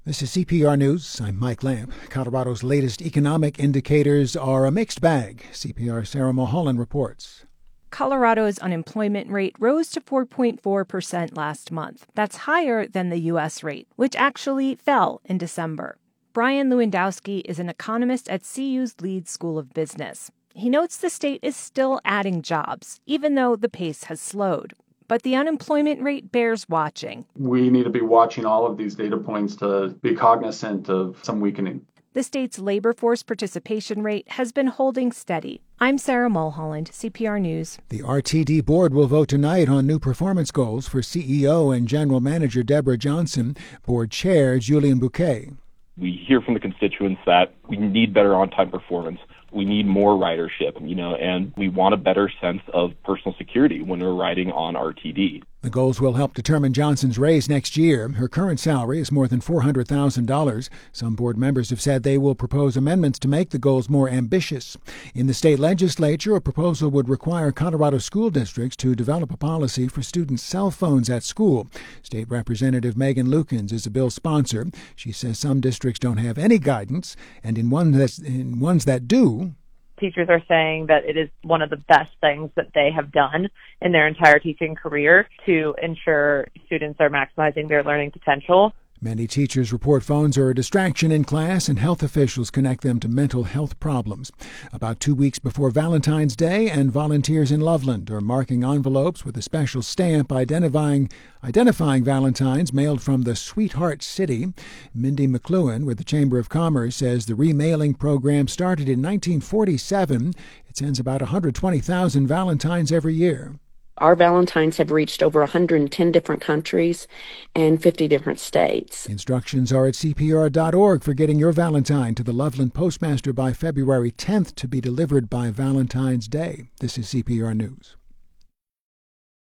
This is CPR News. I'm Mike Lamp. Colorado's latest economic indicators are a mixed bag. CPR's Sarah Mulholland reports. Colorado's unemployment rate rose to 4.4% last month. That's higher than the U.S. rate, which actually fell in December. Brian Lewandowski is an economist at CU's Leeds School of Business. He notes the state is still adding jobs, even though the pace has slowed. But the unemployment rate bears watching. We need to be watching all of these data points to be cognizant of some weakening. The state's labor force participation rate has been holding steady. I'm Sarah Mulholland, CPR News. The RTD board will vote tonight on new performance goals for CEO and General Manager Deborah Johnson, board chair Julian Bouquet. We hear from the constituents that we need better on-time performance. We need more ridership, and we want a better sense of personal security when we're riding on RTD. The goals will help determine Johnson's raise next year. Her current salary is more than $400,000. Some board members have said they will propose amendments to make the goals more ambitious. In the state legislature, a proposal would require Colorado school districts to develop a policy for students' cell phones at school. State Representative Megan Lukens is a bill sponsor. She says some districts don't have any guidance, and in ones that do, teachers are saying that it is one of the best things that they have done in their entire teaching career to ensure students are maximizing their learning potential. Many teachers report phones are a distraction in class, and health officials connect them to mental health problems. About 2 weeks before Valentine's Day, and volunteers in Loveland are marking envelopes with a special stamp identifying Valentines mailed from the Sweetheart City. Mindy McLuhan with the Chamber of Commerce says the remailing program started in 1947. It sends about 120,000 Valentines every year. Our Valentines have reached over 110 different countries and 50 different states. Instructions are at CPR.org for getting your Valentine to the Loveland Postmaster by February 10th to be delivered by Valentine's Day. This is CPR News.